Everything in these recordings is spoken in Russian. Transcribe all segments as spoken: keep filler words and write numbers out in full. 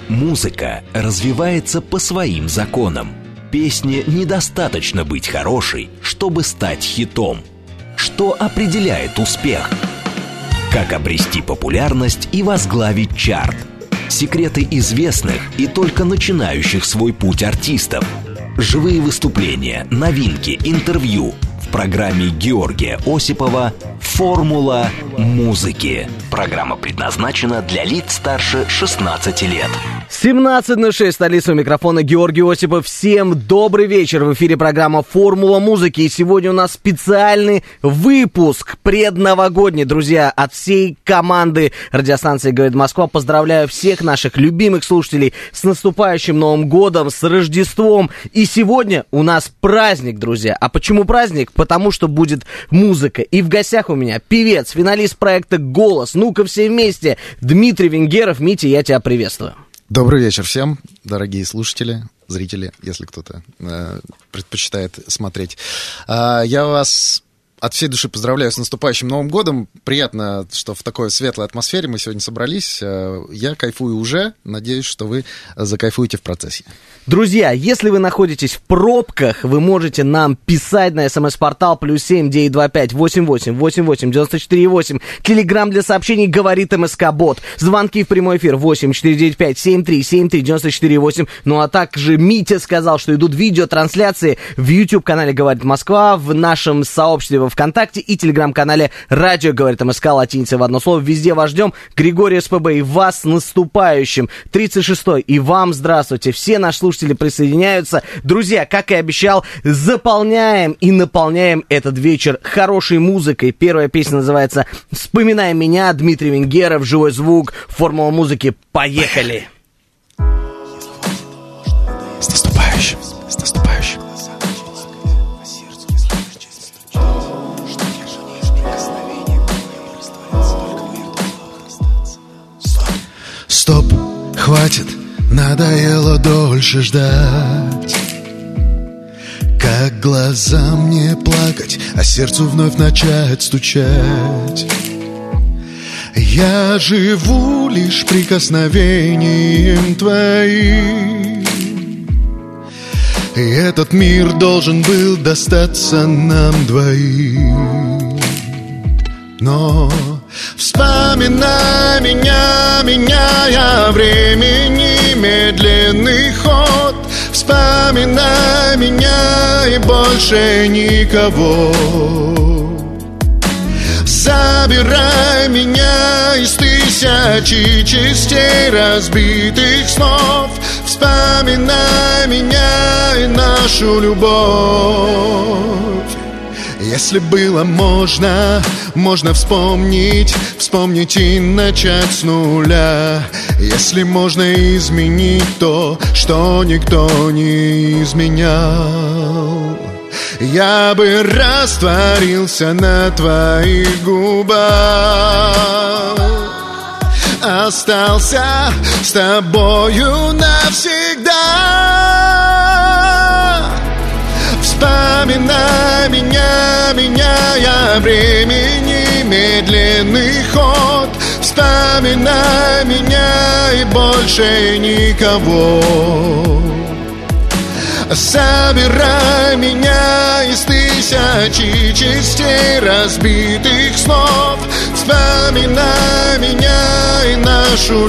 Музыка развивается по своим законам. Песне недостаточно быть хорошей, чтобы стать хитом. Что определяет успех? Как обрести популярность и возглавить чарт? Секреты известных и только начинающих свой путь артистов. Живые выступления, новинки, интервью. В программе Георгия Осипова «Формула музыки». Программа предназначена для лиц старше шестнадцати лет. семнадцать ноль шесть, столица, у микрофона Георгий Осипов. Всем добрый вечер. В эфире программа «Формула музыки». И сегодня у нас специальный выпуск предновогодний. Друзья, от всей команды радиостанции «Говорит Москва» поздравляю всех наших любимых слушателей с наступающим Новым годом, с Рождеством. И сегодня у нас праздник, друзья. А почему праздник? Потому что будет музыка. И в гостях у меня певец, финалист проекта «Голос». Ну-ка все вместе. Дмитрий Венгеров. Митя, я тебя приветствую. Добрый вечер всем, дорогие слушатели, зрители, если кто-то э, предпочитает смотреть. Э, я вас от всей души поздравляю с наступающим Новым годом. Приятно, что в такой светлой атмосфере мы сегодня собрались. Э, я кайфую уже, надеюсь, что вы закайфуете в процессе. Друзья, если вы находитесь в пробках, вы можете нам писать на смс-портал плюс семь девятьсот двадцать пять восемьдесят восемь восемьдесят восемь девяносто четыре восемь. Телеграм для сообщений «Говорит МСК-бот». Звонки в прямой эфир восемь четыре девять пять семь три семь три девяносто четыре восемь. Ну а также Митя сказал, что идут видеотрансляции в YouTube-канале «Говорит Москва», в нашем сообществе во ВКонтакте и Телеграм-канале «Радио Говорит МСК», латиница в одно слово. Везде вас ждем. Григорий СПБ, и вас с наступающим. тридцать шестой. И вам здравствуйте. Все наши слушатели присоединяются. Друзья, как и обещал, заполняем и наполняем этот вечер хорошей музыкой. Первая песня называется «Вспоминай меня», Дмитрий Венгеров, живой звук, формула музыки. Поехали! С наступающим! С наступающим! Стоп! Хватит! Надоело дольше ждать. Как глазам не плакать, а сердцу вновь начать стучать. Я живу лишь прикосновением твоим, и этот мир должен был достаться нам двоим. Но вспоминай меня, меняя времени медленный ход. Вспоминай меня и больше никого. Забирай меня из тысячи частей разбитых снов. Вспоминай меня и нашу любовь. Если было можно, можно вспомнить, вспомнить и начать с нуля. Если можно изменить то, что никто не изменял, я бы растворился на твоих губах, остался с тобою навсегда. Вспоминай меня, меняя времени медленный ход. Вспоминай меня и больше никого. Собирай меня из тысячи частей разбитых снов. Вспоминай меня и нашу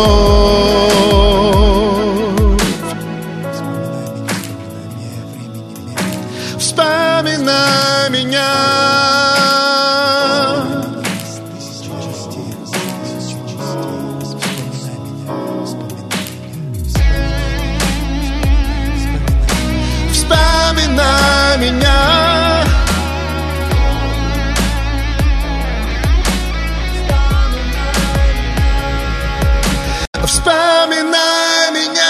любовь. Вспоминай меня. Вспоминай меня. Вспоминай меня.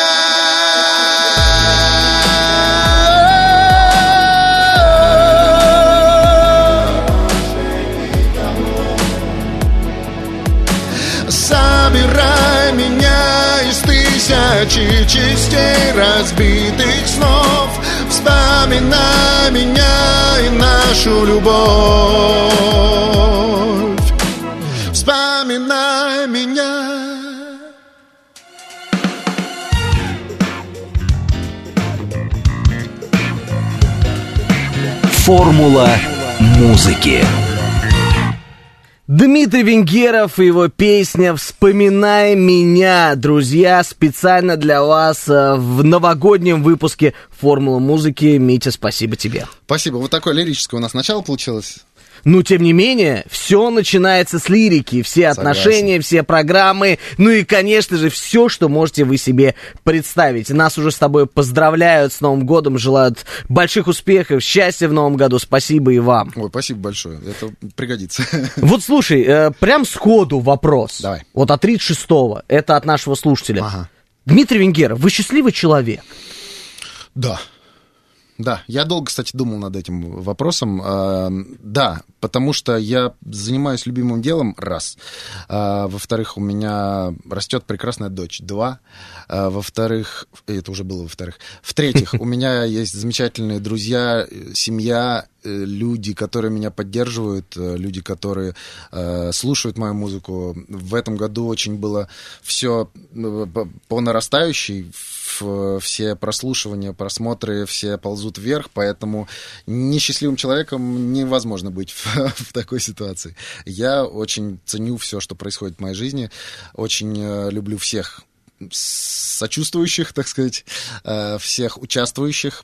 Собирай меня из тысячи частей разбитых снов. Вспоминай меня и нашу любовь. Вспоминай меня. Формула музыки. Дмитрий Венгеров и его песня «Вспоминай меня». Друзья, специально для вас в новогоднем выпуске «Формулы музыки». Митя, спасибо тебе. Спасибо. Вот такое лирическое у нас начало получилось. Но, тем не менее, все начинается с лирики, все отношения, Согласен. Все программы, ну и, конечно же, все, что можете вы себе представить. Нас уже с тобой поздравляют с Новым годом, желают больших успехов, счастья в Новом году. Спасибо и вам. Ой, спасибо большое, это пригодится. Вот слушай, э, прям сходу вопрос. Давай. Вот от тридцать шестого, это от нашего слушателя. Ага. Дмитрий Венгеров, вы счастливый человек? Да. Да, я долго, кстати, думал над этим вопросом. А, да, потому что я занимаюсь любимым делом, раз. А, во-вторых, у меня растет прекрасная дочь, два. А, во-вторых, это уже было во-вторых. В-третьих, у меня есть замечательные друзья, семья, люди, которые меня поддерживают, люди, которые э, слушают мою музыку. В этом году очень было все по нарастающей, все прослушивания, просмотры, все ползут вверх, поэтому несчастливым человеком невозможно быть в, в такой ситуации. Я очень ценю все, что происходит в моей жизни, очень э, люблю всех сочувствующих, так сказать, всех участвующих,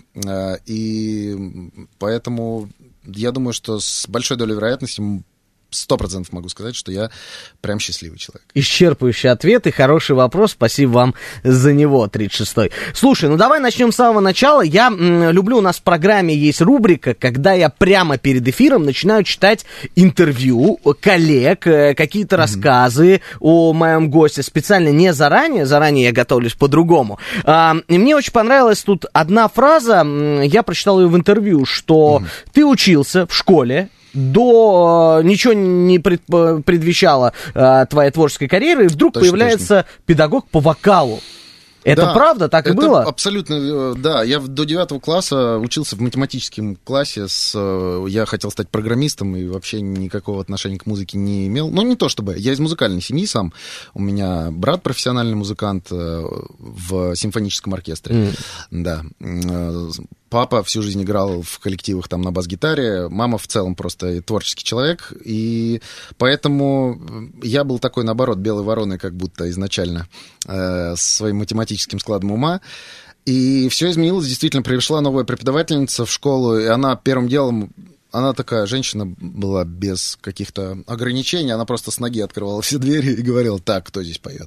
и поэтому я думаю, что с большой долей вероятности сто процентов могу сказать, что я прям счастливый человек. Исчерпывающий ответ и хороший вопрос. Спасибо вам за него, тридцать шестой. Слушай, ну давай начнем с самого начала. Я м, люблю, у нас в программе есть рубрика, когда я прямо перед эфиром начинаю читать интервью коллег, какие-то mm-hmm. рассказы о моем госте. Специально не заранее, заранее я готовлюсь по-другому. А, и мне очень понравилась тут одна фраза, я прочитал ее в интервью, что mm-hmm. ты учился в школе, до э, ничего не пред, предвещало э, твоей творческой карьеры, и вдруг точно, появляется точно. Педагог по вокалу. Это да, правда? Так и было? Абсолютно, да. Я до девятого класса учился в математическом классе. С, я хотел стать программистом и вообще никакого отношения к музыке не имел. Ну, не то чтобы. Я из музыкальной семьи сам. У меня брат профессиональный музыкант в симфоническом оркестре. Mm. Да. Папа всю жизнь играл в коллективах там на бас-гитаре, мама в целом просто творческий человек, и поэтому я был такой, наоборот, белой вороной как будто изначально э, с своим математическим складом ума. И все изменилось, действительно, пришла новая преподавательница в школу, и она первым делом... Она такая женщина была без каких-то ограничений, она просто с ноги открывала все двери и говорила: так, кто здесь поет?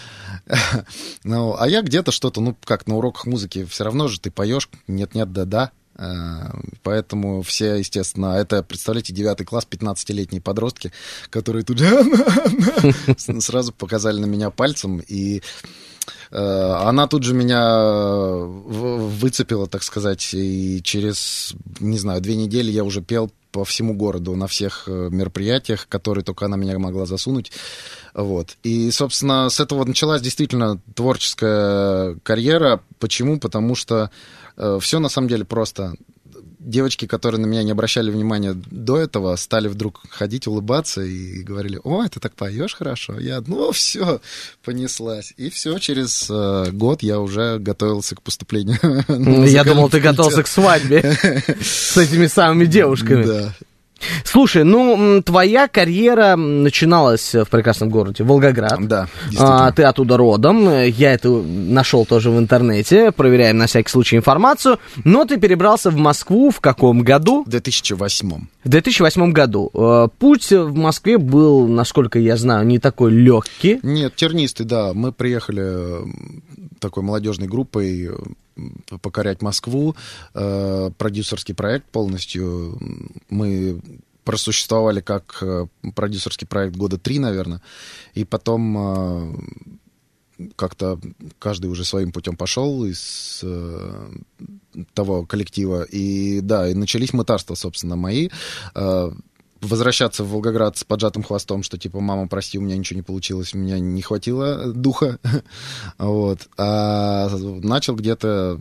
Ну, а я где-то что-то, ну, как на уроках музыки, все равно же ты поешь, нет-нет, да-да. Поэтому все, естественно, это, представляете, девятый класс, пятнадцатилетние подростки, которые тут же сразу показали на меня пальцем, и она тут же меня выцепила, так сказать, и через, не знаю, две недели я уже пел по всему городу на всех мероприятиях, которые только она меня могла засунуть. Вот. И, собственно, с этого началась действительно творческая карьера. Почему? Потому что э, все на самом деле просто. Девочки, которые на меня не обращали внимания до этого, стали вдруг ходить, улыбаться и говорили: о, ты так поешь хорошо. Я, ну, все, понеслась. И все, через э, год я уже готовился к поступлению. Я думал, ты готовился к свадьбе с этими самыми девушками. Да. Слушай, ну, твоя карьера начиналась в прекрасном городе Волгоград. Да, а, ты оттуда родом. Я это нашел тоже в интернете. Проверяем на всякий случай информацию. Но ты перебрался в Москву в каком году? В две тысячи восьмом. В две тысячи восьмом году. Путь в Москве был, насколько я знаю, не такой легкий. Нет, тернистый, да. Мы приехали такой молодежной группой покорять Москву, э, продюсерский проект полностью. Мы просуществовали как продюсерский проект года три, наверное, и потом э, как-то каждый уже своим путем пошел из э, того коллектива. И да, и начались мытарства, собственно, мои. Э, возвращаться в Волгоград с поджатым хвостом, что типа: мама, прости, у меня ничего не получилось, у меня не хватило духа. Вот. А начал где-то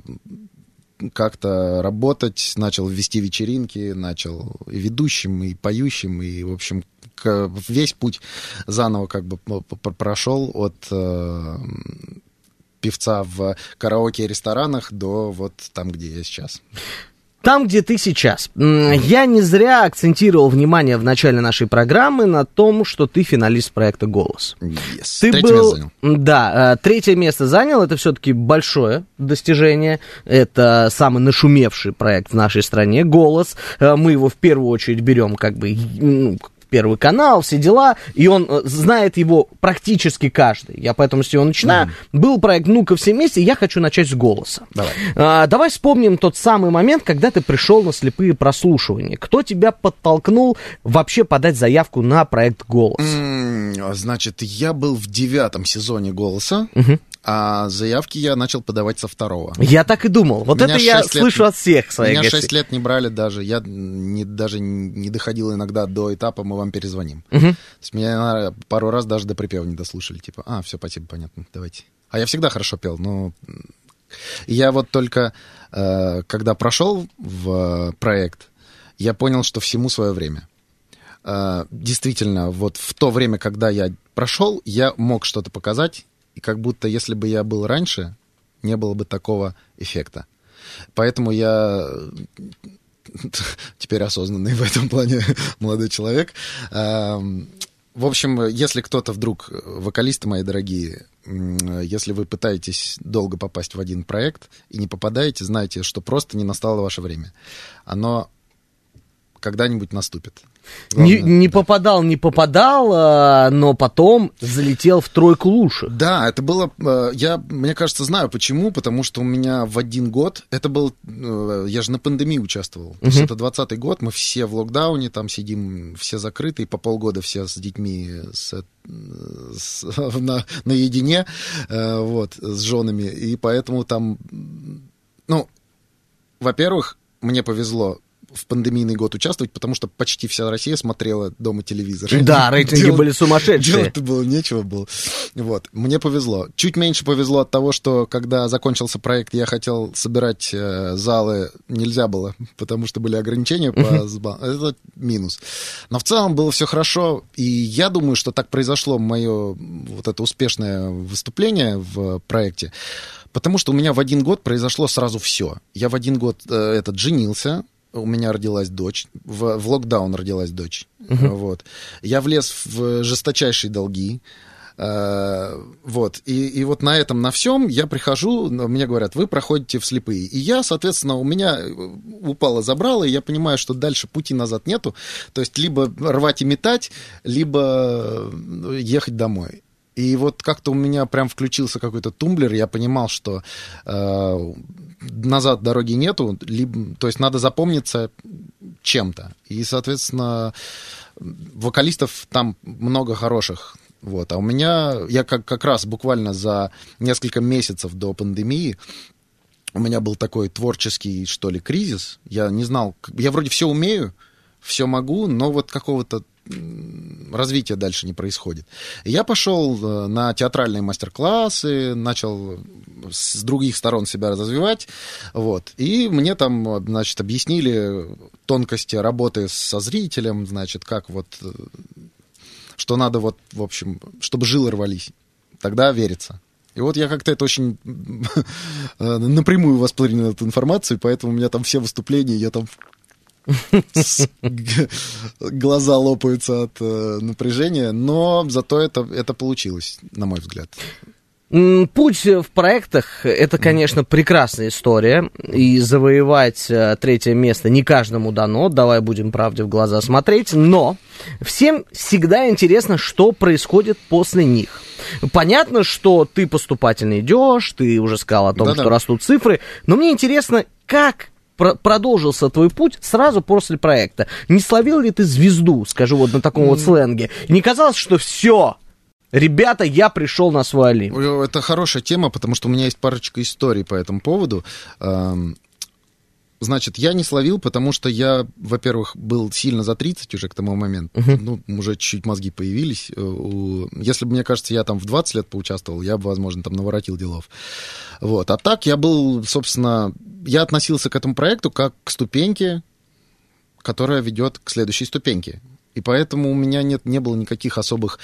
как-то работать, начал вести вечеринки, начал и ведущим, и поющим, и, в общем, весь путь заново как бы прошел от э, певца в караоке и ресторанах до вот там, где я сейчас. Там, где ты сейчас. Я не зря акцентировал внимание в начале нашей программы на том, что ты финалист проекта «Голос». Yes. Ты Третье был, место занял. Да, третье место занял. Это все-таки большое достижение. Это самый нашумевший проект в нашей стране «Голос». Мы его в первую очередь берем как бы... Первый канал, все дела, и он э, знает его практически каждый. Я поэтому с него начинаю. Mm-hmm. Был проект «Ну-ка все вместе», я хочу начать с «Голоса». Давай. А, давай вспомним тот самый момент, когда ты пришел на слепые прослушивания. Кто тебя подтолкнул вообще подать заявку на проект «Голос»? Mm, значит, я был в девятом сезоне «Голоса», Mm-hmm. а заявки я начал подавать со второго. Я так и думал. Вот меня это я лет, слышу от всех своих Меня гостей. шесть лет не брали даже. Я не, даже не доходил иногда до этапа «мы вам перезвоним». Угу. То есть меня пару раз даже до припева не дослушали. Типа, а, все, спасибо, понятно, давайте. А я всегда хорошо пел, но... Я вот только, э, когда прошел в проект, я понял, что всему свое время. Э, действительно, вот в то время, когда я прошел, я мог что-то показать, и как будто, если бы я был раньше, не было бы такого эффекта. Поэтому я теперь осознанный в этом плане молодой человек. В общем, если кто-то вдруг, вокалисты мои дорогие, если вы пытаетесь долго попасть в один проект и не попадаете, знайте, что просто не настало ваше время. Оно когда-нибудь наступит. Главное, не, не да. попадал, не попадал, а, но потом залетел в тройку лучших. Да, это было, я, мне кажется, знаю почему, потому что у меня в один год, это был, я же на пандемии участвовал, uh-huh. то есть это двадцатый год, мы все в локдауне, там сидим, все закрыты, и по полгода все с детьми с, с, на, наедине, вот, с женами, и поэтому там, ну, во-первых, мне повезло в пандемийный год участвовать, потому что почти вся Россия смотрела дома телевизор. Да, рейтинги делать, были сумасшедшие. Делать-то было нечего было. Вот. Мне повезло. Чуть меньше повезло от того, что когда закончился проект, я хотел собирать э, залы, нельзя было, потому что были ограничения по uh-huh. Это минус. Но в целом было все хорошо, и я думаю, что так произошло мое вот это успешное выступление в проекте, потому что у меня в один год произошло сразу все. Я в один год э, этот женился, у меня родилась дочь, в, в локдаун родилась дочь, uh-huh. вот. Я влез в жесточайшие долги, э, вот, и, и вот на этом, на всем я прихожу, мне говорят, вы проходите в слепые, и я, соответственно, у меня упало забрало, и я понимаю, что дальше пути назад нету, то есть либо рвать и метать, либо ехать домой. И вот как-то у меня прям включился какой-то тумблер, я понимал, что э, назад дороги нету, либо, то есть надо запомниться чем-то. И, соответственно, вокалистов там много хороших. Вот. А у меня, я как, как раз буквально за несколько месяцев до пандемии, у меня был такой творческий, что ли, кризис. Я не знал, я вроде все умею, все могу, но вот какого-то развития дальше не происходит. И я пошел на театральные мастер-классы, начал с других сторон себя развивать, вот, и мне там, значит, объяснили тонкости работы со зрителем, значит, как вот, что надо вот, в общем, чтобы жилы рвались, тогда верится. И вот я как-то это очень напрямую воспринял эту информацию, поэтому у меня там все выступления, я там глаза лопаются от э, напряжения, но зато это, это получилось, на мой взгляд. Путь в проектах — это, конечно, прекрасная история, и завоевать третье место не каждому дано, давай будем правде в глаза смотреть, но всем всегда интересно, что происходит после них. Понятно, что ты поступательно идешь, ты уже сказал о том, Да-да. что растут цифры, но мне интересно, как продолжился твой путь сразу после проекта. Не словил ли ты звезду, скажу вот на таком mm. вот сленге? Не казалось, что все, ребята, я пришел на свой Олимп? Это хорошая тема, потому что у меня есть парочка историй по этому поводу. Значит, я не словил, потому что я, во-первых, был сильно за тридцать уже к тому моменту. Uh-huh. Ну, уже чуть-чуть мозги появились. Если бы, мне кажется, я там в двадцать лет поучаствовал, я бы, возможно, там наворотил делов. Вот. А так я был, собственно... Я относился к этому проекту как к ступеньке, которая ведет к следующей ступеньке. И поэтому у меня нет, не было никаких особых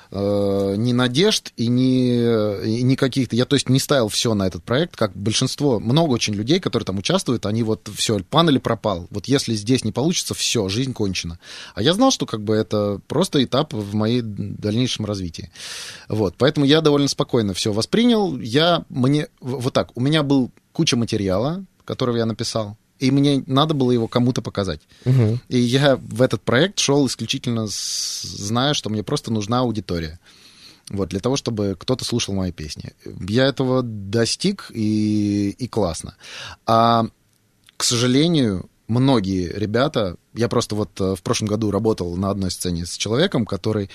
э, ни надежд и ни, и ни каких-то... Я, то есть, не ставил все на этот проект, как большинство, много очень людей, которые там участвуют, они вот все, пан или пропал. Вот если здесь не получится, все, жизнь кончена. А я знал, что как бы это просто этап в моем дальнейшем развитии. Вот, поэтому я довольно спокойно все воспринял. Я, мне, вот так, у меня был куча материала, который я написал, и мне надо было его кому-то показать. Uh-huh. И я в этот проект шел исключительно с... зная, что мне просто нужна аудитория. Вот, для того, чтобы кто-то слушал мои песни. Я этого достиг, и, и классно. А, к сожалению, многие ребята... Я просто вот в прошлом году работал на одной сцене с человеком, который...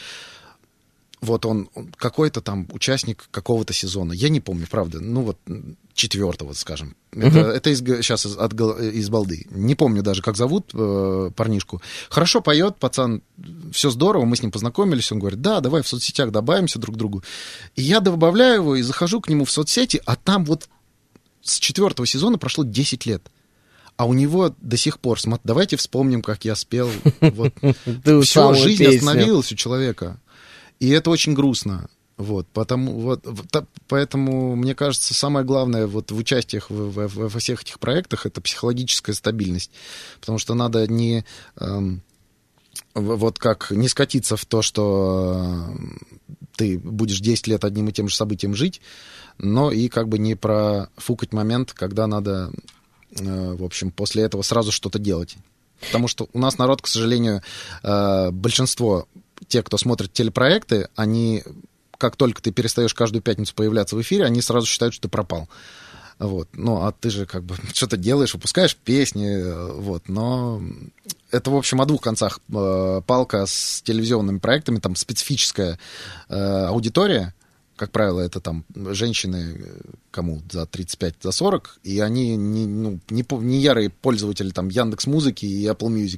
Вот он, он какой-то там участник какого-то сезона. Я не помню, правда. Ну вот четвертого, скажем. Uh-huh. Это, это из, сейчас из, от, из балды. Не помню даже, как зовут э, парнишку. Хорошо поет, пацан, все здорово, мы с ним познакомились. Он говорит, да, давай в соцсетях добавимся друг к другу. И я добавляю его и захожу к нему в соцсети, а там вот с четвертого сезона прошло десять лет. А у него до сих пор, смотри, давайте вспомним, как я спел. Все, жизнь остановилась у человека. И это очень грустно. Вот, потому, вот, поэтому, мне кажется, самое главное вот в участиях в, в, во всех этих проектах — это психологическая стабильность. Потому что надо не... Эм, вот как не скатиться в то, что ты будешь десять лет одним и тем же событием жить, но и как бы не профукать момент, когда надо, э, в общем, после этого сразу что-то делать. Потому что у нас народ, к сожалению, э, большинство... Те, кто смотрит телепроекты, они, как только ты перестаешь каждую пятницу появляться в эфире, они сразу считают, что ты пропал. Вот. Ну, а ты же как бы что-то делаешь, выпускаешь песни, вот. Но это, в общем, о двух концах э, палка с телевизионными проектами, там специфическая э, аудитория. Как правило, это там женщины, кому за тридцать пять, за сорок, и они не, ну, не, не ярые пользователи там Яндекс.Музыки и Apple Music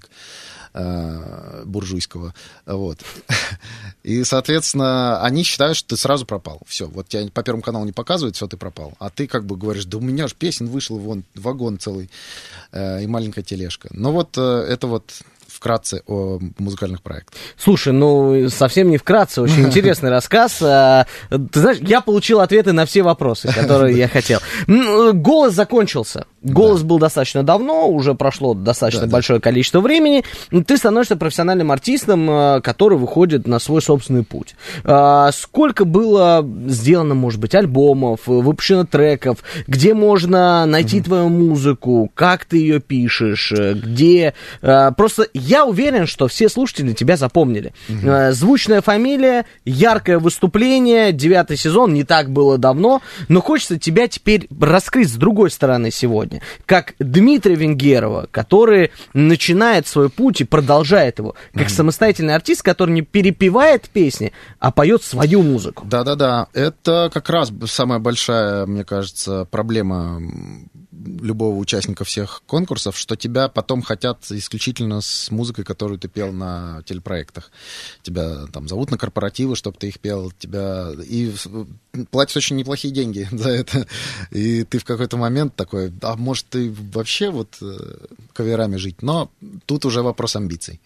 э, буржуйского. Вот. И, соответственно, они считают, что ты сразу пропал. Все, вот тебя по Первому каналу не показывают, все, ты пропал. А ты как бы говоришь, да у меня же песен вышел, вон, вагон целый э, и маленькая тележка. Но вот э, это вот... вкратце о музыкальных проектах. Слушай, ну, совсем не вкратце, очень интересный рассказ. Ты знаешь, я получил ответы на все вопросы, которые я хотел. «Голос» закончился. «Голос» был достаточно давно, уже прошло достаточно большое количество времени. Ты становишься профессиональным артистом, который выходит на свой собственный путь. Сколько было сделано, может быть, альбомов, выпущено треков, где можно найти твою музыку, как ты ее пишешь, где... Просто я уверен, что все слушатели тебя запомнили. Uh-huh. Звучная фамилия, яркое выступление, девятый сезон, не так было давно, но хочется тебя теперь раскрыть с другой стороны сегодня. Как Дмитрия Венгерова, который начинает свой путь и продолжает его. Как uh-huh. самостоятельный артист, который не перепевает песни, а поет свою музыку. Да-да-да, это как раз самая большая, мне кажется, проблема любого участника всех конкурсов, что тебя потом хотят исключительно с музыкой, которую ты пел на телепроектах. Тебя там зовут на корпоративы, чтобы ты их пел, тебя и платят очень неплохие деньги за это. И ты в какой-то момент такой, а может ты вообще вот каверами жить? Но тут уже вопрос амбиций.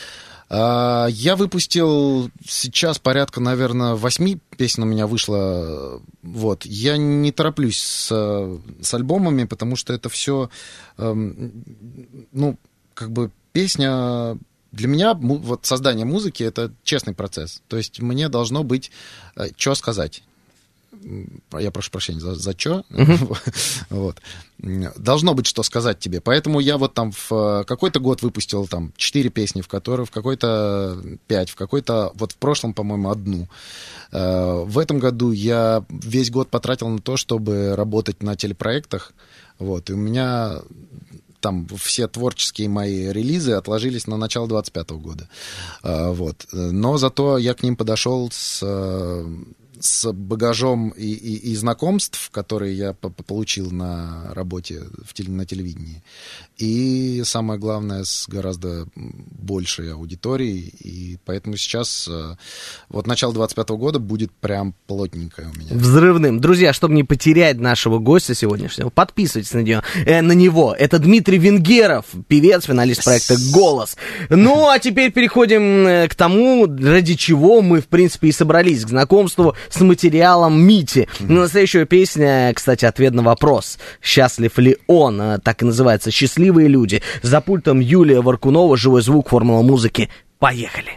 Я выпустил сейчас порядка, наверное, восьми песен у меня вышло. Вот. Я не тороплюсь с, с альбомами, потому что это все, ну, как бы песня... Для меня вот создание музыки — это честный процесс. То есть мне должно быть что сказать. Я прошу прощения, за, за что? Uh-huh. Вот. Должно быть, что сказать тебе. Поэтому я вот там в какой-то год выпустил там четыре песни, в которые в какой-то пять, в какой-то... Вот в прошлом, по-моему, одну. В этом году я весь год потратил на то, чтобы работать на телепроектах. Вот. И у меня... Там все творческие мои релизы отложились на начало двадцать пятого года. Вот. Но зато я к ним подошел с, с багажом и, и, и знакомств, которые я получил на работе в теле, на телевидении. И самое главное, с гораздо большей аудиторией. И поэтому сейчас, вот начало двадцать пятого года будет прям плотненькое у меня. Взрывным. Друзья, чтобы не потерять нашего гостя сегодняшнего, подписывайтесь на него. Э, на него. Это Дмитрий Венгеров, певец, финалист проекта «Голос». Ну, а теперь переходим к тому, ради чего мы, в принципе, и собрались, к знакомству с материалом Мити. Настоящая песня, кстати, ответ на вопрос, счастлив ли он, так и называется «Счастливые люди». За пультом Юлия Варкунова, живой звук, формула музыки. Поехали!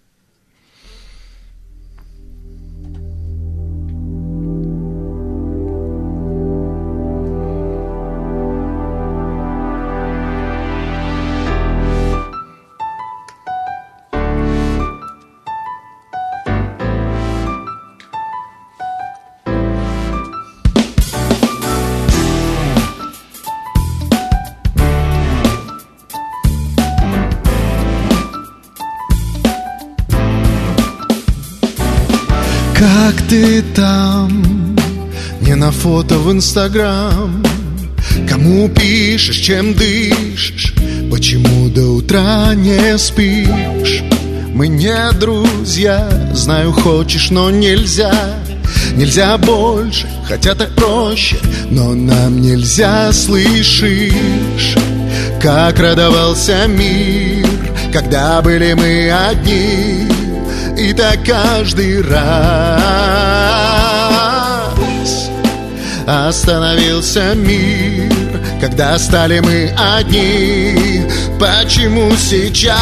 Как ты там, не на фото в Инстаграм? Кому пишешь, чем дышишь? Почему до утра не спишь? Мы не друзья, знаю, хочешь, но нельзя. Нельзя больше, хотя так проще, но нам нельзя, слышишь? Как радовался мир, когда были мы одни. И так каждый раз остановился мир, когда стали мы одни. Почему сейчас?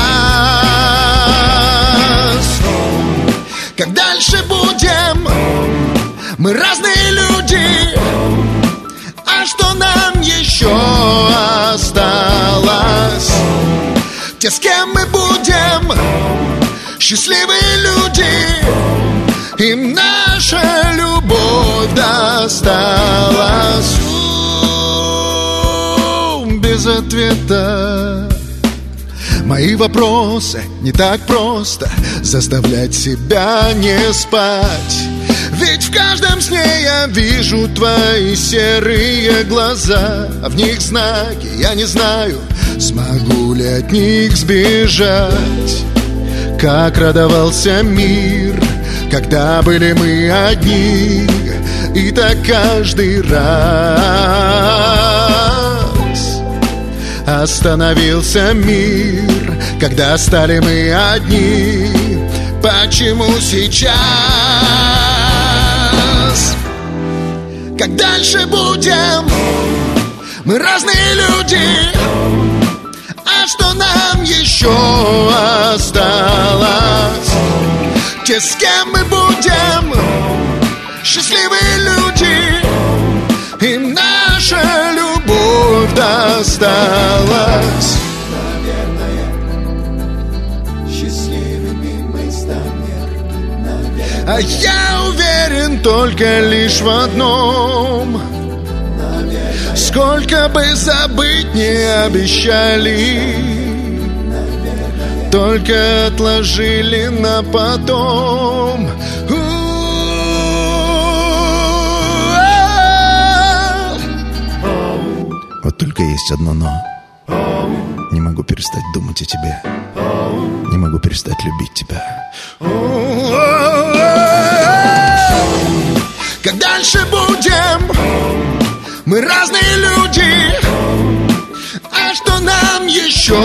Как дальше будем? Мы разные люди. А что нам еще осталось? Те, с кем мы будем, счастливые люди, им наша любовь досталась. У-у-у, без ответа мои вопросы, не так просто заставлять себя не спать. Ведь в каждом сне я вижу твои серые глаза, а в них знаки, я не знаю, смогу ли от них сбежать. Как радовался мир, когда были мы одни. И так каждый раз остановился мир, когда стали мы одни. Почему сейчас? Как дальше будем? Мы разные люди. А что нам еще осталось? Те, с кем мы будем, счастливые люди, им наша любовь досталась. Наверное, счастливыми мы станем, наверное. А я уверен только лишь в одном. Сколько бы забыть не обещали, только отложили на потом. Вот только есть одно но. Не могу перестать думать о тебе. Не могу перестать любить тебя. Как дальше будем? Мы разные люди. А что нам еще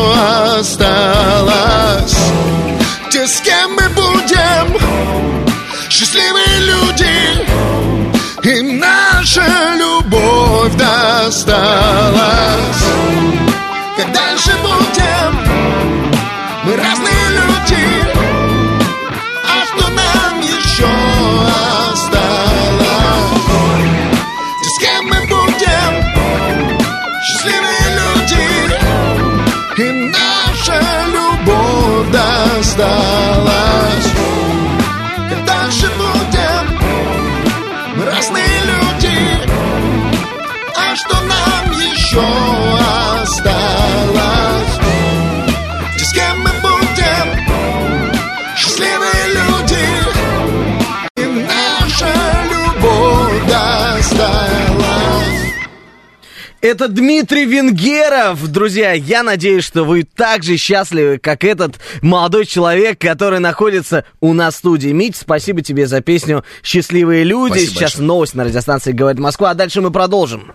осталось? Те, с кем мы будем, счастливые люди, им наша любовь досталась. Как дальше будем? Мы разные люди. А что нам еще осталось? Те, с кем мы будем, счастливые люди, им наша любовь досталась. Как дальше будем? Мы разные люди. А что нам еще осталось? Те, с кем мы будем, счастливые люди, им наша Это Дмитрий Венгеров. Друзья, я надеюсь, что вы так же счастливы, как этот молодой человек, который находится у нас в студии. Мить, спасибо тебе за песню «Счастливые люди». Спасибо Сейчас большое. новость на радиостанции «Говорит Москва», а дальше мы продолжим.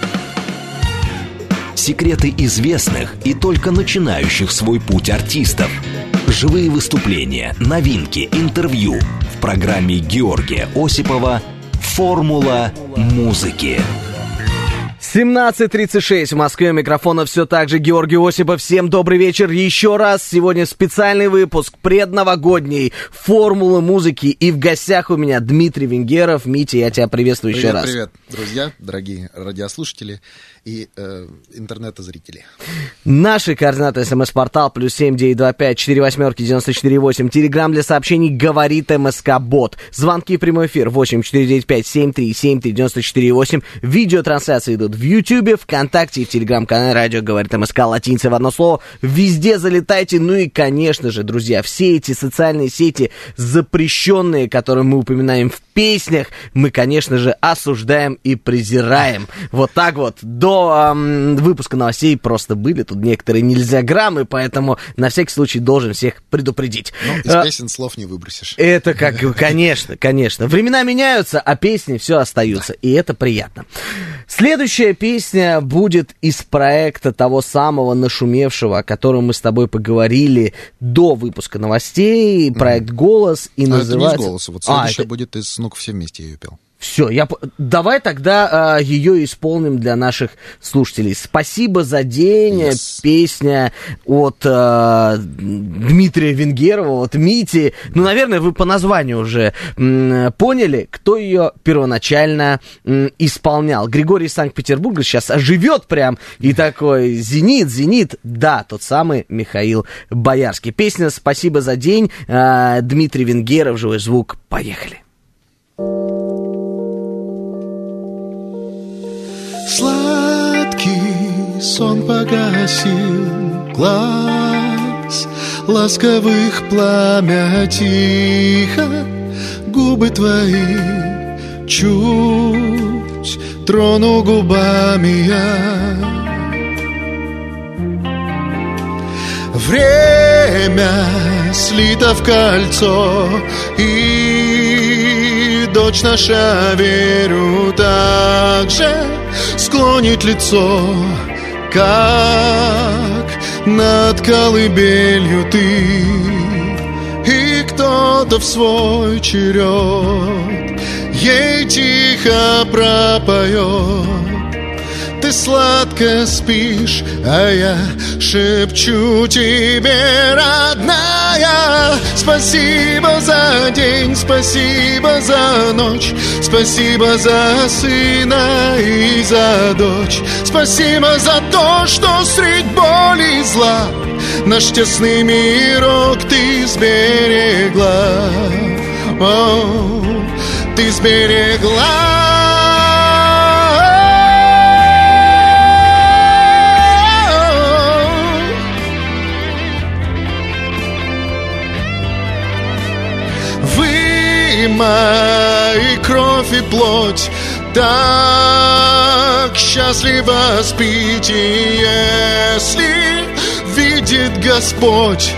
Секреты известных и только начинающих свой путь артистов. Живые выступления, новинки, интервью в программе Георгия Осипова «Формула музыки». семнадцать тридцать шесть в Москве. У микрофона все так же Георгий Осипов. Всем добрый вечер еще раз. Сегодня специальный выпуск предновогодний «Формулы музыки». И в гостях у меня Дмитрий Венгеров. Митя, я тебя приветствую Привет, еще раз. привет, друзья, дорогие радиослушатели и э, интернета-зрители. Наши координаты: смс-портал плюс семь девять два пять четыре восьмерки девяносто четыре восемь. Телеграм для сообщений «Говорит МСК Бот». Звонки в прямой эфир восемь четыре девять пять семь три семь три девяносто четыре восемь. Видеотрансляции идут в Ютьюбе, ВКонтакте и в Телеграм-канале «Радио Говорит МСК» латиницей в одно слово. Везде залетайте. Ну и, конечно же, друзья, все эти социальные сети запрещенные, которые мы упоминаем в песнях, мы, конечно же, осуждаем и презираем. Вот так вот. До эм, выпуска новостей просто были тут некоторые нельзя граммы, поэтому на всякий случай должен всех предупредить. Ну, из А, песен слов не выбросишь. это как, конечно, конечно. Времена меняются, а песни все остаются, и это приятно. Следующая песня будет из проекта того самого нашумевшего, о котором мы с тобой поговорили до выпуска новостей, проект «Голос», и А называется... это не из «Голоса», вот А, следующая это- будет из «Ну-ка, все вместе» я ее пел. Все, я... по- давай тогда а, ее исполним для наших слушателей. «Спасибо за день», Yes. песня от а, Дмитрия Венгерова, от Мити. Ну, наверное, вы по названию уже м, поняли, кто ее первоначально м, исполнял. Григорий из Санкт-Петербурга сейчас оживет прям и такой: «Зенит, Зенит». Да, тот самый Михаил Боярский. Песня «Спасибо за день», а, Дмитрий Венгеров, живой звук. Поехали. Сладкий сон погасил глаз, ласковых пламя тихо, губы твои чуть трону губами я. Время слито в кольцо, и дочь наша, верю, так же склонит лицо, как над колыбелью ты. И кто-то в свой черед ей тихо пропоет: ты сладко спишь, а я шепчу тебе, родная, спасибо за день, спасибо за ночь, спасибо за сына и за дочь, спасибо за то, что средь боли и зла наш тесный мирок ты сберегла. О, ты сберегла. Мои кровь и плоть так счастливо спите, если видит Господь,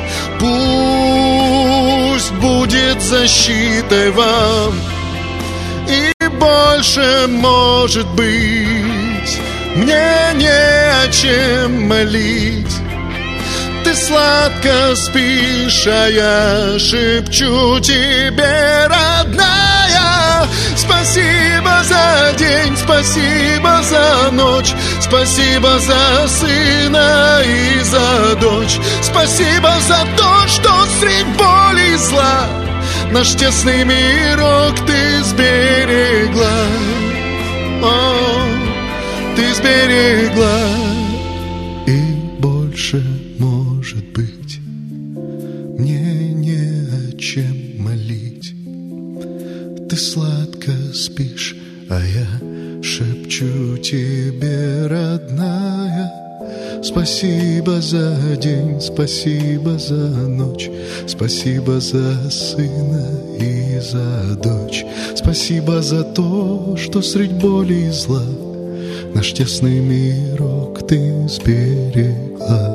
пусть будет защитой вам, и больше, может быть, мне не о чем молить. Ты сладко спишь, а я шепчу тебе, родная, спасибо за день, спасибо за ночь, спасибо за сына и за дочь, спасибо за то, что средь боли и зла наш тесный мирок ты сберегла. О, ты сберегла. И больше, может быть, мне не о чем молить. Ты сладко спишь, а я шепчу тебе, родная, спасибо за день, спасибо за ночь, спасибо за сына и за дочь, спасибо за то, что средь боли и зла наш тесный мирок ты сберегла.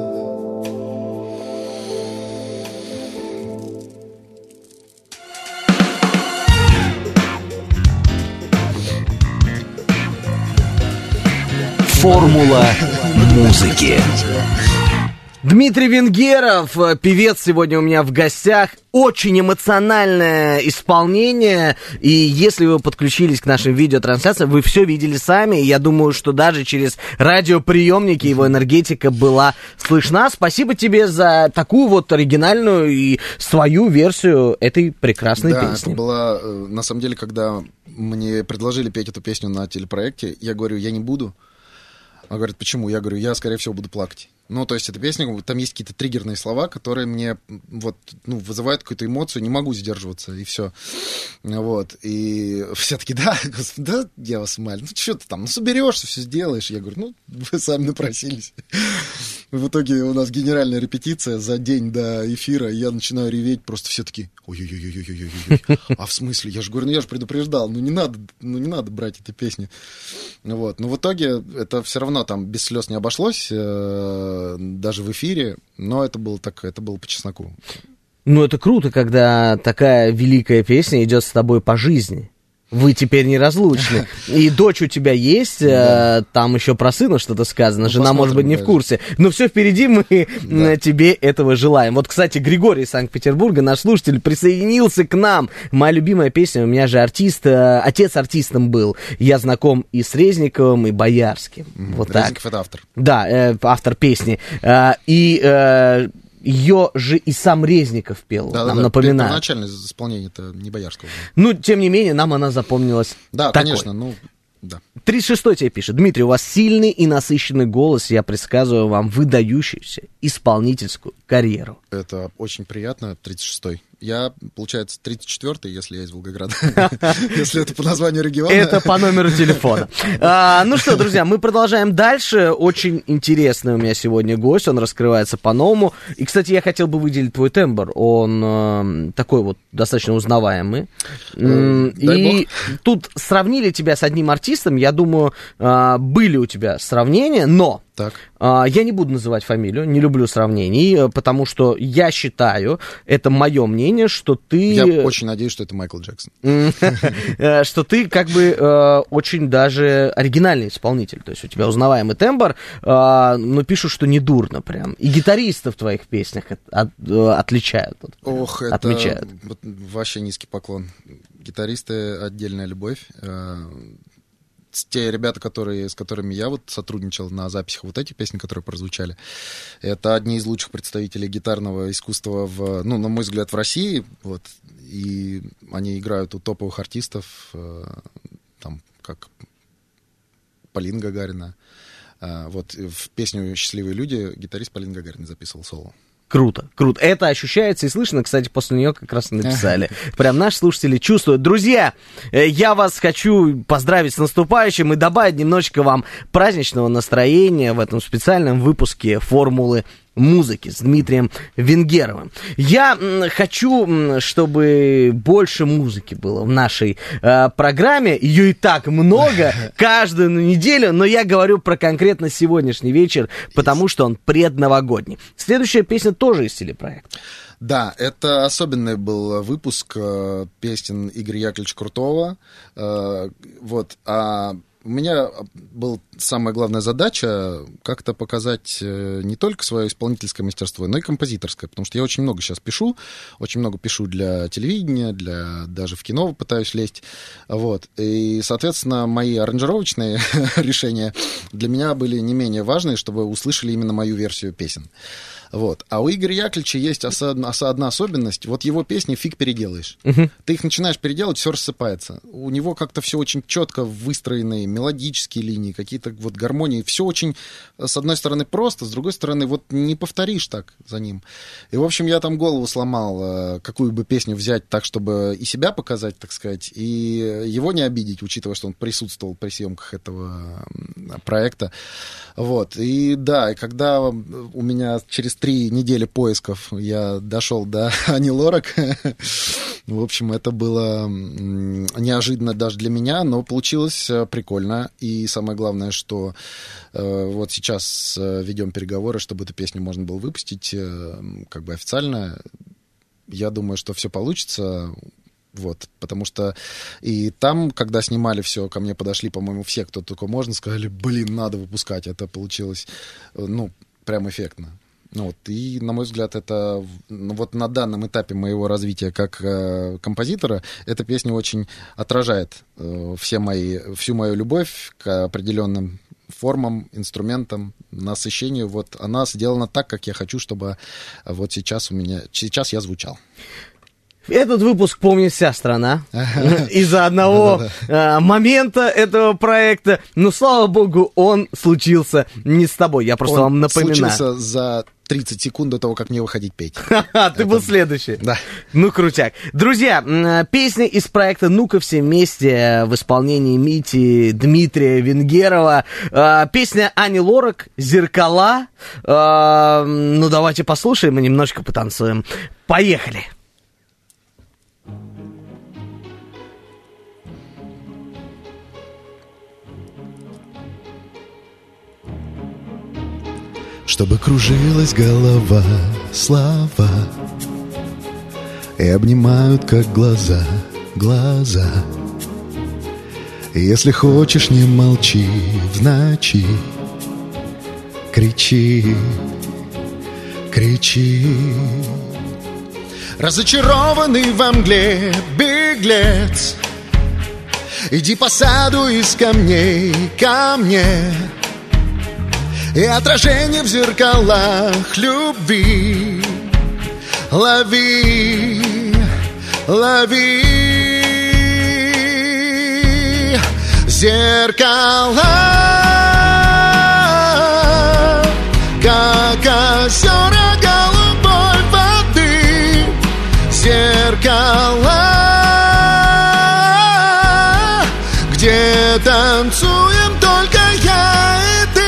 Формула музыки. Дмитрий Венгеров, певец, сегодня у меня в гостях. Очень эмоциональное исполнение. И если вы подключились к нашим видеотрансляциям, вы все видели сами. И я думаю, что даже через радиоприемники его энергетика была слышна. Спасибо тебе за такую вот оригинальную и свою версию этой прекрасной да, песни. Это была, на самом деле, когда мне предложили петь эту песню на телепроекте, я говорю, я не буду. Он говорит, почему? Я говорю, я, скорее всего, буду плакать. Ну, то есть эта песня, там есть какие-то триггерные слова, которые мне вот, ну, вызывают какую-то эмоцию, не могу сдерживаться, и все. Вот. И все таки да, да, я вас умоляю, ну, что ты там, ну, соберешься, все сделаешь. Я говорю, ну, вы сами напросились. В итоге у нас генеральная репетиция за день до эфира, и я начинаю реветь, просто все такие, ой-ой-ой-ой-ой-ой-ой. А в смысле? Я же говорю, ну, я же предупреждал, ну, не надо, ну, не надо брать эту песню. Вот. Но в итоге это все равно там без слез не обошлось, даже в эфире, но это было так, это было по чесноку. Ну, это круто, когда такая великая песня идет с тобой по жизни. Вы теперь неразлучны. И дочь у тебя есть, да. э, там еще про сына что-то сказано, ну, жена, может быть, не в курсе. Но все впереди, мы да. тебе этого желаем. Вот, кстати, Григорий из Санкт-Петербурга, наш слушатель, присоединился к нам. Моя любимая песня, у меня же артист, э, отец артистом был. Я знаком и с Резниковым, и Боярским. Mm, вот Резников так. Это автор. Да, э, автор песни. Э, и... Э, ее же и сам Резников пел, да, нам да, напоминает. Да, первоначальное исполнение это не Боярского. Ну, тем не менее, нам она запомнилась. Да, такой. конечно, ну, да. тридцать шестой тебе пишет. Дмитрий, у вас сильный и насыщенный голос, я предсказываю вам выдающуюся исполнительскую карьеру. Это очень приятно, тридцать шестой. Я, получается, тридцать четвёртый, если я из Волгограда. Если это по названию региона. Это по номеру телефона. Ну что, друзья, мы продолжаем дальше. Очень интересный у меня сегодня гость, он раскрывается по-новому. И, кстати, я хотел бы выделить твой тембр. Он такой вот достаточно узнаваемый. И тут сравнили тебя с одним артистом. Я думаю, были у тебя сравнения, но... Так. Я не буду называть фамилию, не люблю сравнений, потому что я считаю, это мое мнение, что ты... Я очень надеюсь, что это Майкл Джексон. Что ты как бы очень даже оригинальный исполнитель, то есть у тебя узнаваемый тембр, но пишут, что не дурно прям. И гитаристы в твоих песнях отличают. Ох, это вообще низкий поклон. Гитаристы — отдельная любовь. Те ребята, которые, с которыми я вот сотрудничал на записях вот эти песни, которые прозвучали, это одни из лучших представителей гитарного искусства, в, ну, на мой взгляд, в России. Вот, и они играют у топовых артистов, э, там, как Полина Гагарина. Э, вот, в песню «Счастливые люди» гитарист Полина Гагарина записывал соло. Круто, круто. Это ощущается и слышно, кстати, после нее как раз и написали. Прям наши слушатели чувствуют. Друзья, я вас хочу поздравить с наступающим и добавить немножечко вам праздничного настроения в этом специальном выпуске «Формулы музыки» с Дмитрием Венгеровым. Я хочу, чтобы больше музыки было в нашей э, программе. Ее и так много, каждую неделю, но я говорю про конкретно сегодняшний вечер, потому что он предновогодний. Следующая песня тоже из телепроекта. Да, это особенный был выпуск э, песен Игоря Яковлевича Крутого. Э, вот, а у меня была самая главная задача как-то показать не только свое исполнительское мастерство, но и композиторское, потому что я очень много сейчас пишу, очень много пишу для телевидения, для, даже в кино пытаюсь лезть, вот, и, соответственно, мои аранжировочные решения для меня были не менее важные, чтобы услышали именно мою версию песен. Вот. А у Игоря Яковлевича есть одна особенность. Вот его песни фиг переделаешь. Uh-huh. Ты их начинаешь переделать, все рассыпается. У него как-то все очень четко выстроенные мелодические линии, какие-то вот гармонии. Все очень, с одной стороны, просто, с другой стороны, вот не повторишь так за ним. И, в общем, я там голову сломал, какую бы песню взять так, чтобы и себя показать, так сказать, и его не обидеть, учитывая, что он присутствовал при съемках этого проекта. Вот, и да, и когда у меня через три недели поисков я дошел до Ани Лорак, в общем, это было неожиданно даже для меня, но получилось прикольно. И самое главное, что э, вот сейчас ведем переговоры, чтобы эту песню можно было выпустить э, как бы официально. Я думаю, что все получится. Вот, потому что и там, когда снимали все, ко мне подошли, по-моему, все, кто только можно, сказали, блин, надо выпускать. Это получилось, ну, прям эффектно. Ну, вот, и, на мой взгляд, это ну, вот на данном этапе моего развития как э, композитора, эта песня очень отражает э, все мои, всю мою любовь к определенным формам, инструментам, насыщению. Вот она сделана так, как я хочу, чтобы вот сейчас у меня, сейчас я звучал. Этот выпуск помнит вся страна из-за одного э, момента этого проекта. Но, слава богу, он случился не с тобой. Я просто он вам напоминаю. Случился за тридцать секунд до того, как мне выходить петь. Ха-ха, ты был следующий. Да. Ну, крутяк. Друзья, песня из проекта «Ну-ка все вместе» в исполнении Мити Дмитрия Венгерова. Песня Ани Лорак «Зеркала». Ну, давайте послушаем и немножко потанцуем. Поехали. Чтобы кружилась голова, слова и обнимают, как глаза, глаза. Если хочешь, не молчи в ночи, кричи, кричи. Разочарованный во мгле беглец, иди по саду из камней ко мне. И отражение в зеркалах любви лови, лови. Зеркала, как озера голубой воды. Зеркала, где танцуем только я и ты.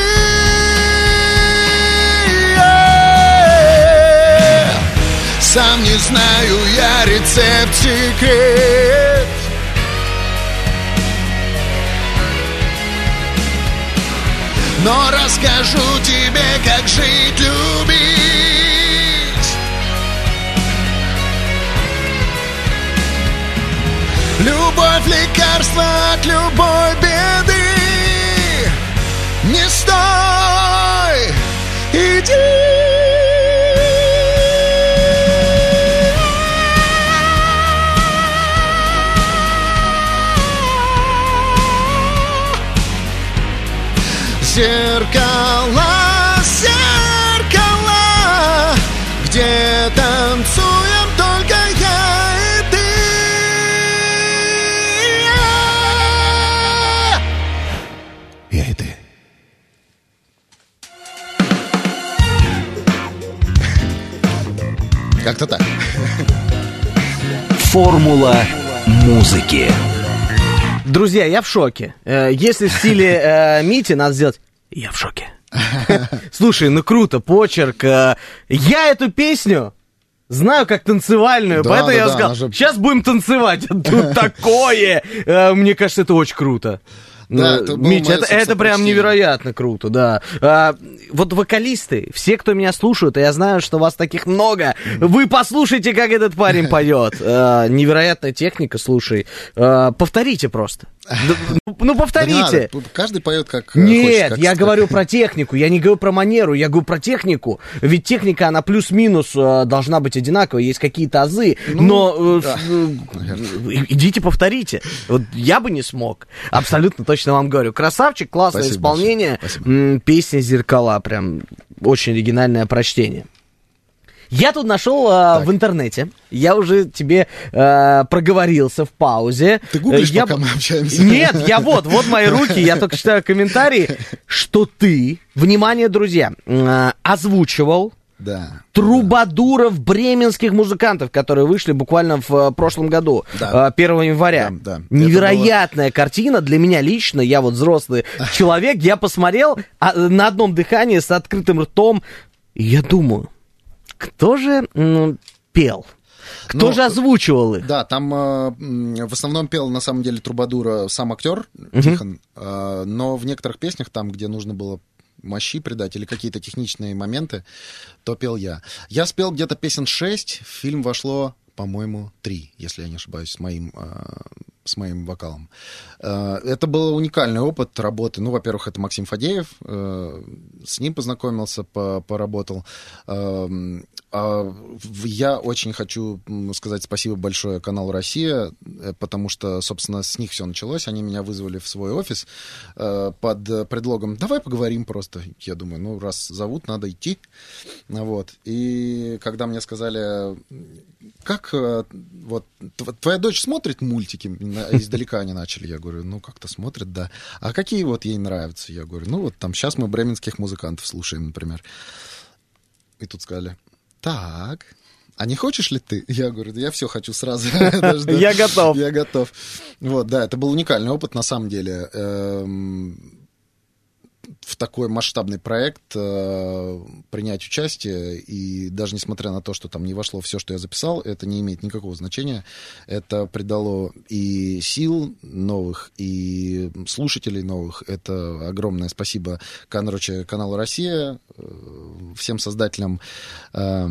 Сам не знаю я рецепт, секрет. Но расскажу тебе, как жить, любить. Любовь, лекарство от любой беды. Не стой, иди. Зеркала, зеркала, где танцуем только я и ты. Я и ты. Как-то так. Формула музыки. Друзья, я в шоке. Если в стиле э, Мити, надо сделать «Я в шоке». Слушай, ну круто, почерк. Я эту песню знаю как танцевальную, Да, поэтому да, я да, сказал, же- сейчас будем танцевать. Тут такое. Э, Мне кажется, это очень круто. Да, Ну, это было Митя, мое это, собственное это прям почтение. невероятно круто, да. А, вот вокалисты, все, кто меня слушают, и я знаю, что вас таких много, вы послушайте, как этот парень поет. А, невероятная техника, слушай. А, повторите просто. Да, ну, ну, Да не надо, повторите. каждый поет как э, Нет, хочет, как я ст- говорю про технику, я не говорю про манеру, я говорю про технику. Ведь техника, она плюс-минус э, должна быть одинаковой, есть какие-то азы, Ну, но э, да, э, идите повторите. Вот я бы не смог, абсолютно точно вам говорю. Красавчик, классное Спасибо исполнение, большое, спасибо. М, песня «Зеркала», прям очень оригинальное прочтение. Я тут нашел э, в интернете, я уже тебе э, проговорился в паузе. Ты гуглишь, Э, я... пока мы общаемся? Нет, я вот, вот мои руки, я только читаю комментарии, что ты, внимание, друзья, э, озвучивал Да. Трубадуров, бременских музыкантов, которые вышли буквально в uh, прошлом году, да. первого января. Да, да. Невероятная было... картина для меня лично, я вот взрослый человек, я посмотрел а, на одном дыхании с открытым ртом, и я думаю, кто же м, пел? Кто Но, же озвучивал их? Да, там э, в основном пел, на самом деле, Трубадура сам актер uh-huh. Тихон, э, но в некоторых песнях, там, где нужно было мощи придать или какие-то техничные моменты, то пел я. Я спел где-то песен шесть, в фильм вошло, по-моему, три, если я не ошибаюсь, с моим, э, с моим вокалом. Э, это был уникальный опыт работы. Ну, во-первых, это Максим Фадеев, э, с ним познакомился, по- поработал. Э, Я очень хочу сказать спасибо большое каналу «Россия», потому что, собственно, с них все началось. Они меня вызвали в свой офис под предлогом «давай поговорим просто». Я думаю, ну, раз зовут, надо идти. Вот. И когда мне сказали, как вот твоя дочь смотрит мультики, издалека они начали, я говорю, ну, как-то смотрит, да. А какие вот ей нравятся? Я говорю, ну, вот там сейчас мы бременских музыкантов слушаем, например. И тут сказали... Так, а не хочешь ли ты? Я говорю, да я все хочу сразу. Я готов. Я готов. Вот, да, это был уникальный опыт, на самом деле. В такой масштабный проект принять участие, и даже несмотря на то, что там не вошло все, что я записал, это не имеет никакого значения. Это придало и сил новых, и слушателей новых. Это огромное спасибо, короче, каналу «Россия», всем создателям э,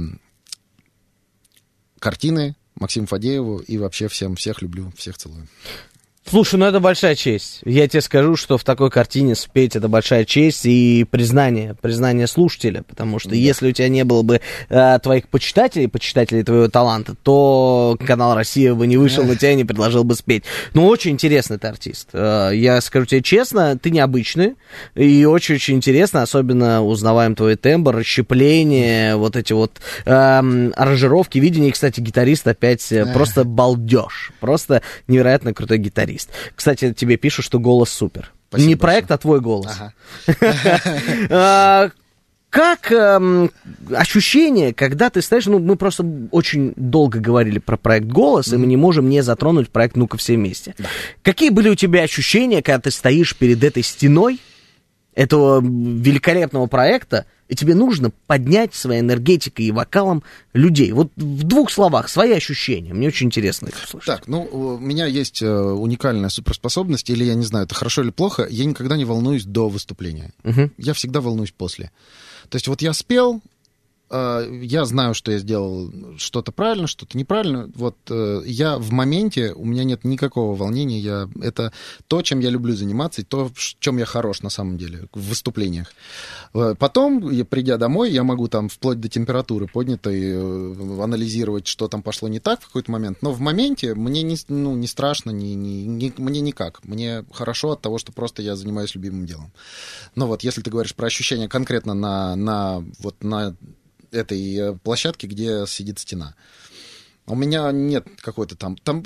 картины, Максиму Фадееву, и вообще всем, всех люблю, всех целую. Слушай, ну это большая честь. Я тебе скажу, что в такой картине спеть — это большая честь и признание, признание слушателя, потому что да. если у тебя не было бы э, твоих почитателей, почитателей твоего таланта, то канал «Россия» бы не вышел на тебя и не предложил бы спеть. Ну, очень интересный ты артист. Э, я скажу тебе честно, ты необычный, и очень-очень интересно, особенно узнаваем твой тембр, расщепление, вот эти вот э, аранжировки, видение. И, кстати, гитарист опять э, просто балдеж, просто невероятно крутой гитарист. Кстати, тебе пишут, что голос супер. Спасибо Не большое. проект, а твой голос. Ага. Как э, ощущение, когда ты стоишь, ну, мы просто очень долго говорили про проект «Голос», mm-hmm. и мы не можем не затронуть проект «Ну-ка все вместе». Да. Какие были у тебя ощущения, когда ты стоишь перед этой стеной этого великолепного проекта, и тебе нужно поднять своей энергетикой и вокалом людей? Вот в двух словах, свои ощущения. Мне очень интересно это услышать. Так, ну, у меня есть уникальная суперспособность, или я не знаю, это хорошо или плохо, я никогда не волнуюсь до выступления. Uh-huh. Я всегда волнуюсь после. То есть вот я спел, я знаю, что я сделал что-то правильно, что-то неправильно. Вот я в моменте, у меня нет никакого волнения. Я, это то, чем я люблю заниматься, и то, в чем я хорош на самом деле, в выступлениях. Потом, придя домой, я могу там вплоть до температуры поднятой анализировать, что там пошло не так в какой-то момент. Но в моменте мне не, ну, не страшно, не, не, не, мне никак. Мне хорошо от того, что просто я занимаюсь любимым делом. Но вот если ты говоришь про ощущения конкретно на, на, вот на этой площадке, где сидит стена. У меня нет какой-то там... там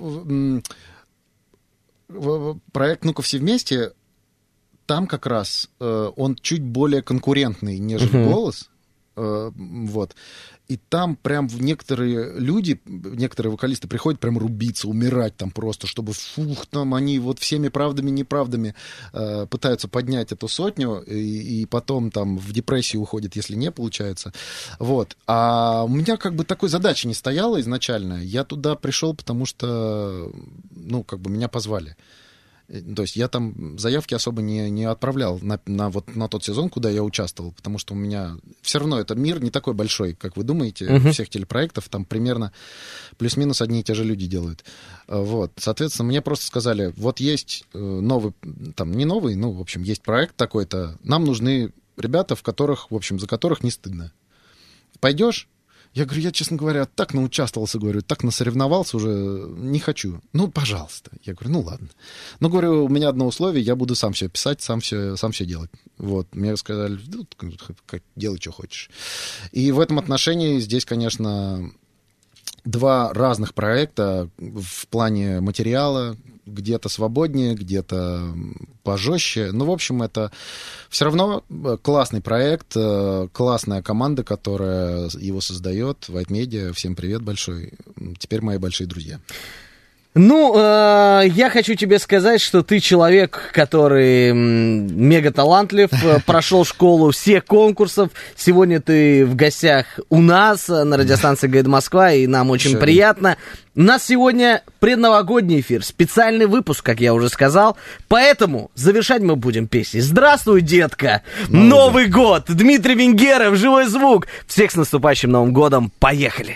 проект «Ну-ка все вместе», там как раз э, он чуть более конкурентный, нежели uh-huh. «Голос». Э, вот. И там прям некоторые люди, некоторые вокалисты приходят прям рубиться, умирать там просто, чтобы, фух, там они вот всеми правдами, неправдами э, пытаются поднять эту сотню, и, и потом там в депрессию уходят, если не получается. Вот. А у меня как бы такой задачи не стояло изначально. Я туда пришел, потому что, ну, как бы меня позвали. То есть я там заявки особо не, не отправлял на, на, вот, на тот сезон, куда я участвовал, потому что у меня все равно это мир не такой большой, как вы думаете, uh-huh. всех телепроектов, там примерно плюс-минус одни и те же люди делают. Вот. Соответственно, мне просто сказали, вот есть новый, там не новый, ну, в общем, есть проект такой-то, нам нужны ребята, в которых, в общем, за которых не стыдно. Пойдешь? Я говорю, я, честно говоря, так научаствовался, говорю, так насоревновался уже, не хочу. Ну, пожалуйста. Я говорю, ну, ладно. Ну, говорю, у меня одно условие, я буду сам все писать, сам все, сам все делать. Вот. Мне сказали, ну, делай, что хочешь. И в этом отношении здесь, конечно, два разных проекта в плане материала, где-то свободнее, где-то пожестче. Ну, в общем, это все равно классный проект, классная команда, которая его создает. White Media, всем привет большой. Теперь мои большие друзья. Ну, э, я хочу тебе сказать, что ты человек, который мега талантлив, прошел школу всех конкурсов. Сегодня ты в гостях у нас на радиостанции «Говорит Москва», и нам очень Еще приятно. У нас сегодня предновогодний эфир, специальный выпуск, как я уже сказал. Поэтому завершать мы будем песней. Здравствуй, детка! Новый, Новый год! Дмитрий Венгеров, живой звук! Всех с наступающим Новым годом! Поехали!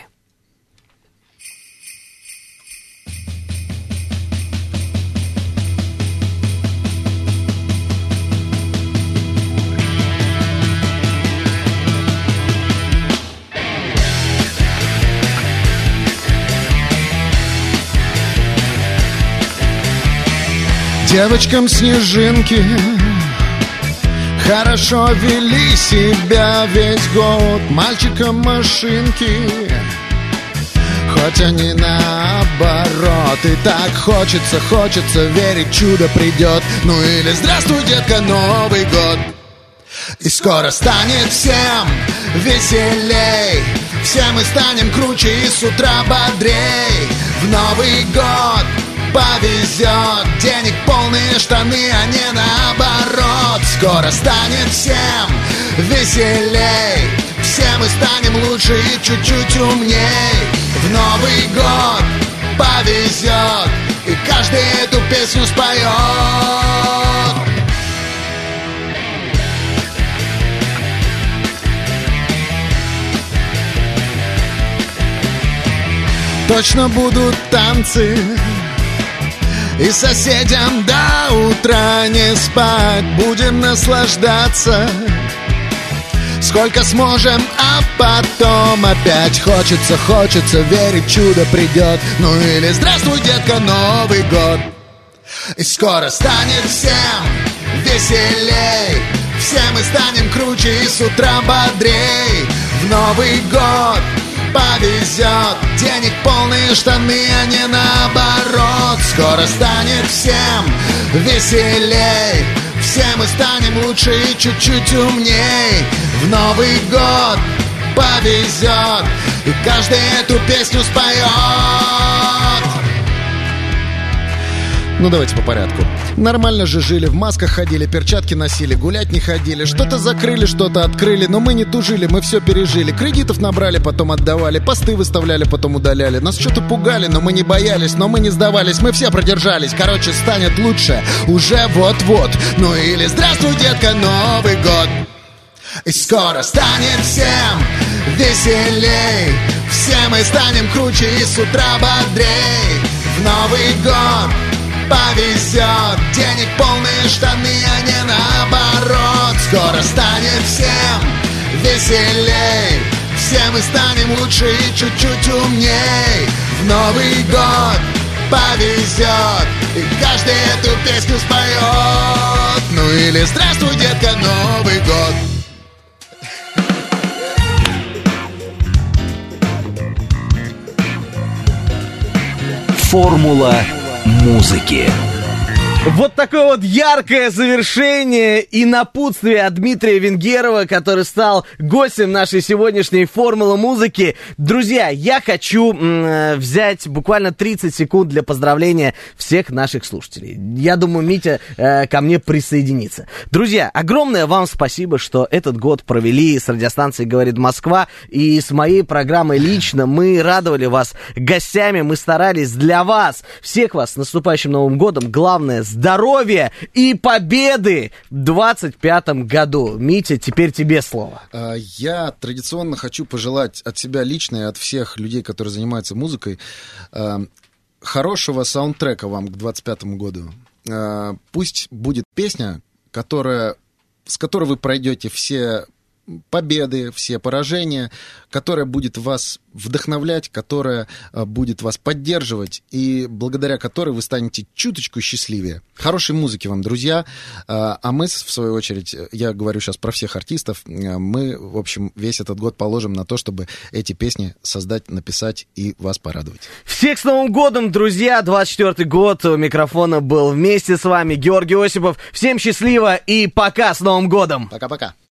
Девочкам снежинки хорошо вели себя весь год. Мальчикам машинки, хоть они наоборот. И так хочется, хочется верить, чудо придет. Ну или здравствуй, детка, Новый год. И скоро станет всем веселей, все мы станем круче и с утра бодрей. В Новый год повезет, денег полные штаны, а не наоборот. Скоро станет всем веселей, все мы станем лучше и чуть-чуть умней. В Новый год повезет, и каждый эту песню споет. Точно будут танцы, и соседям до утра не спать. Будем наслаждаться, сколько сможем, а потом опять хочется, хочется верить, чудо придет. Ну или здравствуй, детка, Новый год. И скоро станет всем веселей, все мы станем круче и с утра бодрей. В Новый год повезет, денег полные штаны, а не наоборот. Скоро станет всем веселей, все мы станем лучше и чуть-чуть умней. В Новый год повезет, и каждый эту песню споет. Ну, давайте по порядку. Нормально же жили, в масках ходили, перчатки носили, гулять не ходили. Что-то закрыли, что-то открыли, но мы не тужили, мы все пережили. Кредитов набрали, потом отдавали, посты выставляли, потом удаляли. Нас что-то пугали, но мы не боялись, но мы не сдавались, мы все продержались. Короче, станет лучше уже вот-вот. Ну или здравствуй, детка, Новый год. И скоро станет всем веселей, все мы станем круче и с утра бодрей. В Новый год повезет, денег полные штаны, а не наоборот. Скоро станет всем веселей, все мы станем лучше и чуть-чуть умней. В Новый год повезет, и каждый эту песню споет. Ну или здравствуй, детка, Новый год. Формула музыки. Вот такое вот яркое завершение и напутствие от Дмитрия Венгерова, который стал гостем нашей сегодняшней формулы музыки. Друзья, я хочу м- взять буквально тридцать секунд для поздравления всех наших слушателей. Я думаю, Митя э, ко мне присоединится. Друзья, огромное вам спасибо, что этот год провели с радиостанцией «Говорит Москва» и с моей программой лично. Мы радовали вас гостями, мы старались для вас. Всех вас с наступающим Новым годом. Главное — здоровья и победы в двадцать пятом году. Митя, теперь тебе слово. Я традиционно хочу пожелать от себя лично и от всех людей, которые занимаются музыкой, хорошего саундтрека вам к двадцать пятому году. Пусть будет песня, которая, с которой вы пройдете все победы, все поражения, которая будет вас вдохновлять, которая будет вас поддерживать и благодаря которой вы станете чуточку счастливее. Хорошей музыки вам, друзья. А мы, в свою очередь, я говорю сейчас про всех артистов, мы, в общем, весь этот год положим на то, чтобы эти песни создать, написать и вас порадовать. Всех с Новым годом, друзья! двадцать четвёртый год, у микрофона был вместе с вами Георгий Осипов. Всем счастливо и пока, с Новым годом! Пока-пока!